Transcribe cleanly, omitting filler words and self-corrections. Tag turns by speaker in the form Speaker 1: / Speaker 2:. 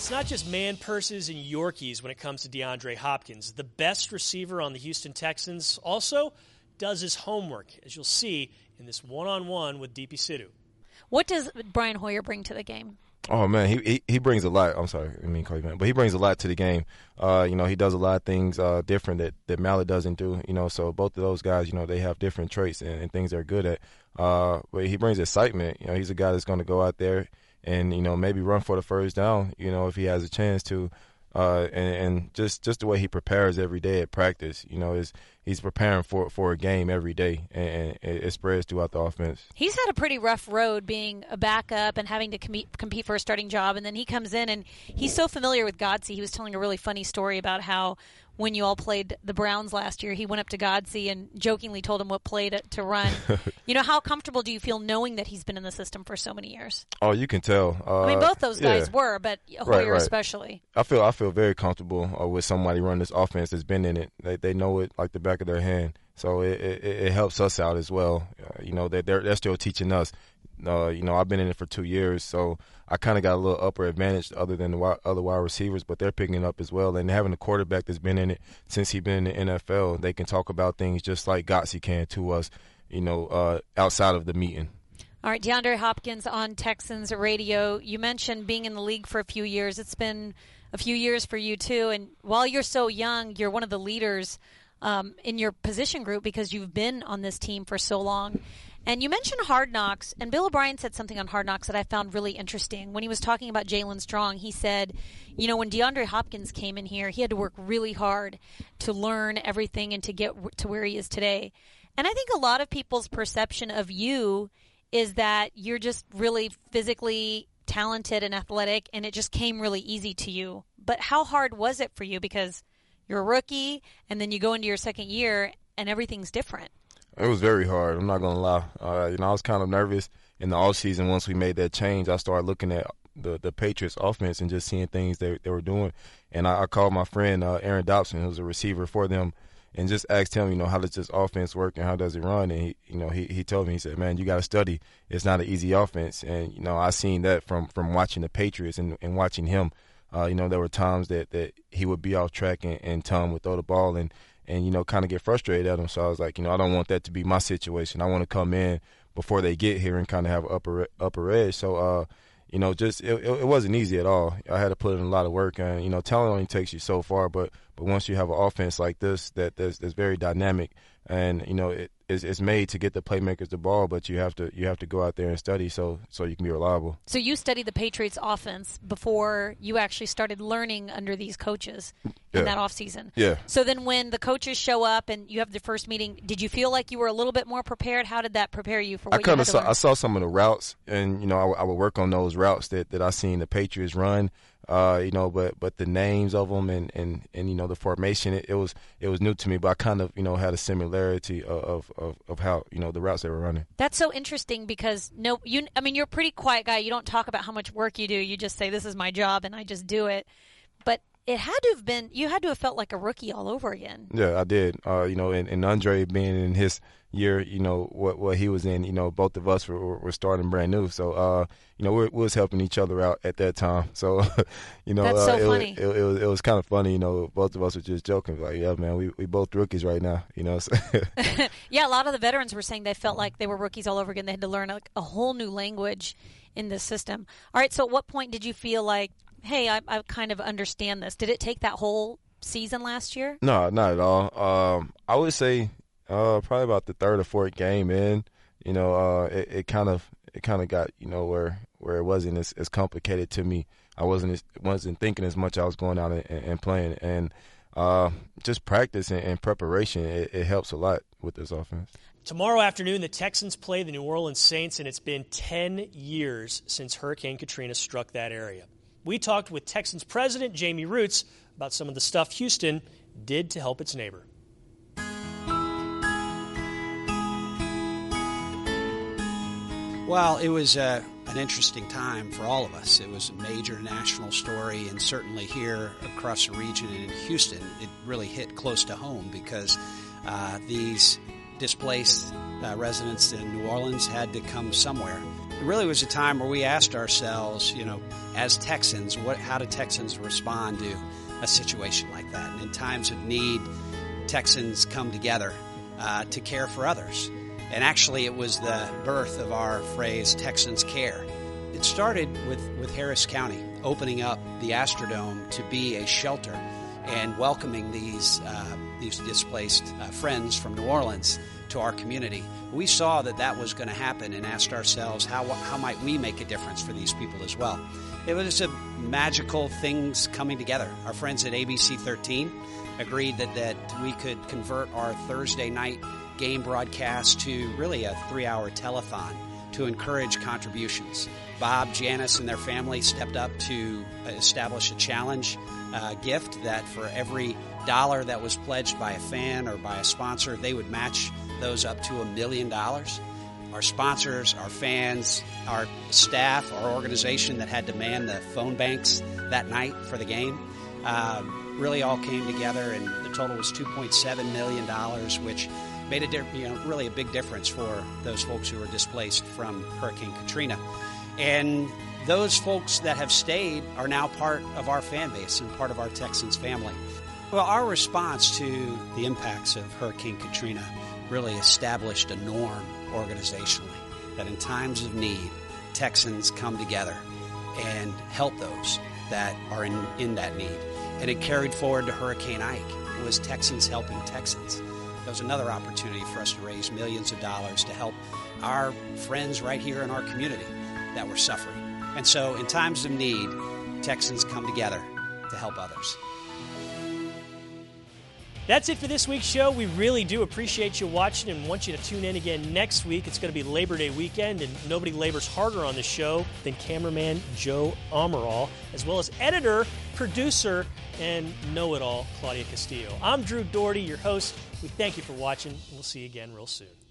Speaker 1: It's not just man purses and Yorkies when it comes to DeAndre Hopkins. The best receiver on the Houston Texans also does his homework, as you'll see in this one-on-one with DP Sidhu.
Speaker 2: What does Brian Hoyer bring to the game?
Speaker 3: Oh, man, he brings a lot. I'm sorry, I mean call you man, but he brings a lot to the game. He does a lot of things different that Mallett doesn't do. So both of those guys, they have different traits and things they're good at. But he brings excitement. He's a guy that's going to go out there and maybe run for the first down. If he has a chance to. And just the way he prepares every day at practice, he's preparing for a game every day, and it spreads throughout the offense.
Speaker 2: He's had a pretty rough road being a backup and having to compete for a starting job, and then he comes in and he's so familiar with Godsey. He was telling a really funny story about how when you all played the Browns last year, he went up to Godsey and jokingly told him what play to run. How comfortable do you feel knowing that he's been in the system for so many years?
Speaker 3: Oh, you can tell.
Speaker 2: Both those guys were, but Hoyer especially.
Speaker 3: I feel very comfortable with somebody running this offense that's been in it. They know it like the back of their hand. So it helps us out as well. They're still teaching us. I've been in it for 2 years, so I kind of got a little upper advantage other than the other wide receivers, but they're picking it up as well. And having a quarterback that's been in it since he's been in the NFL, they can talk about things just like Godsey can to us, outside of the meeting.
Speaker 2: All right, DeAndre Hopkins on Texans radio. You mentioned being in the league for a few years. It's been a few years for you, too. And while you're so young, you're one of the leaders in your position group because you've been on this team for so long. And you mentioned Hard Knocks, and Bill O'Brien said something on Hard Knocks that I found really interesting. When he was talking about Jalen Strong, he said, when DeAndre Hopkins came in here, he had to work really hard to learn everything and to get to where he is today. And I think a lot of people's perception of you is that you're just really physically talented and athletic, and it just came really easy to you. But how hard was it for you? Because you're a rookie, and then you go into your second year, and everything's different.
Speaker 3: It was very hard. I'm not going to lie. I was kind of nervous in the offseason. Once we made that change, I started looking at the Patriots offense and just seeing things they were doing. And I called my friend Aaron Dobson, who's a receiver for them, and just asked him, how does this offense work and how does it run? And he told me, he said, man, you got to study. It's not an easy offense. And, I seen that from watching the Patriots and watching him. There were times that he would be off track and Tom would throw the ball and kind of get frustrated at him. So I was like, I don't want that to be my situation. I want to come in before they get here and kind of have an upper edge. So, it wasn't easy at all. I had to put in a lot of work. And, talent only takes you so far. But once you have an offense like this that's very dynamic and, it's made to get the playmakers the ball, but you have to go out there and study so you can be reliable.
Speaker 2: So you studied the Patriots offense before you actually started learning under these coaches in that offseason.
Speaker 3: Yeah.
Speaker 2: So then when the coaches show up and you have the first meeting, did you feel like you were a little bit more prepared? How did that prepare you for what you had to learn?
Speaker 3: I saw some of the routes, and I would work on those routes that I seen the Patriots run. But the names of them and the formation, it was new to me, but I kind of had a similarity of how the routes they were running.
Speaker 2: That's so interesting because you're a pretty quiet guy. You don't talk about how much work you do. You just say, this is my job and I just do it. But it had to have been, you had to have felt like a rookie all over again.
Speaker 3: Yeah, I did. And Andre being in his year, what he was in, both of us were starting brand new. So, we was helping each other out at that time. So,
Speaker 2: that's so funny.
Speaker 3: It was kind of funny, both of us were just joking. Like, yeah, man, we both rookies right now, So.
Speaker 2: Yeah, a lot of the veterans were saying they felt like they were rookies all over again. They had to learn a whole new language in this system. All right, so at what point did you feel like, hey, I kind of understand this? Did it take that whole season last year?
Speaker 3: No, not at all. I would say probably about the third or fourth game in, it kind of got, where it wasn't as complicated to me. I wasn't thinking as much. I was going out and playing, and just practice and preparation, it helps a lot with this offense.
Speaker 1: Tomorrow afternoon, the Texans play the New Orleans Saints, and it's been 10 years since Hurricane Katrina struck that area. We talked with Texans president Jamie Roots about some of the stuff Houston did to help its neighbor.
Speaker 4: Well, it was an interesting time for all of us. It was a major national story, and certainly here across the region and in Houston, it really hit close to home because these displaced residents in New Orleans had to come somewhere. It really was a time where we asked ourselves, as Texans, how do Texans respond to a situation like that? And in times of need, Texans come together to care for others. And actually, it was the birth of our phrase, Texans Care. It started with Harris County opening up the Astrodome to be a shelter and welcoming these displaced friends from New Orleans to our community. We saw that was going to happen and asked ourselves, how might we make a difference for these people as well? It was a magical things coming together. Our friends at ABC 13 agreed that we could convert our Thursday night game broadcast to really a 3-hour telethon to encourage contributions. Bob, Janice, and their family stepped up to establish a challenge gift that for every dollar that was pledged by a fan or by a sponsor, they would match those up to $1 million. Our sponsors, our fans, our staff, our organization that had to man the phone banks that night for the game, really all came together, and the total was $2.7 million, which made really a big difference for those folks who were displaced from Hurricane Katrina. And those folks that have stayed are now part of our fan base and part of our Texans family. Well, our response to the impacts of Hurricane Katrina really established a norm organizationally that in times of need, Texans come together and help those that are in that need. And it carried forward to Hurricane Ike. It was Texans helping Texans. That was another opportunity for us to raise millions of dollars to help our friends right here in our community that were suffering. And so in times of need, Texans come together to help others.
Speaker 1: That's it for this week's show. We really do appreciate you watching and want you to tune in again next week. It's going to be Labor Day weekend, and nobody labors harder on the show than cameraman Joe Amaral, as well as editor, producer, and know-it-all Claudia Castillo. I'm Drew Doherty, your host. We thank you for watching, and we'll see you again real soon.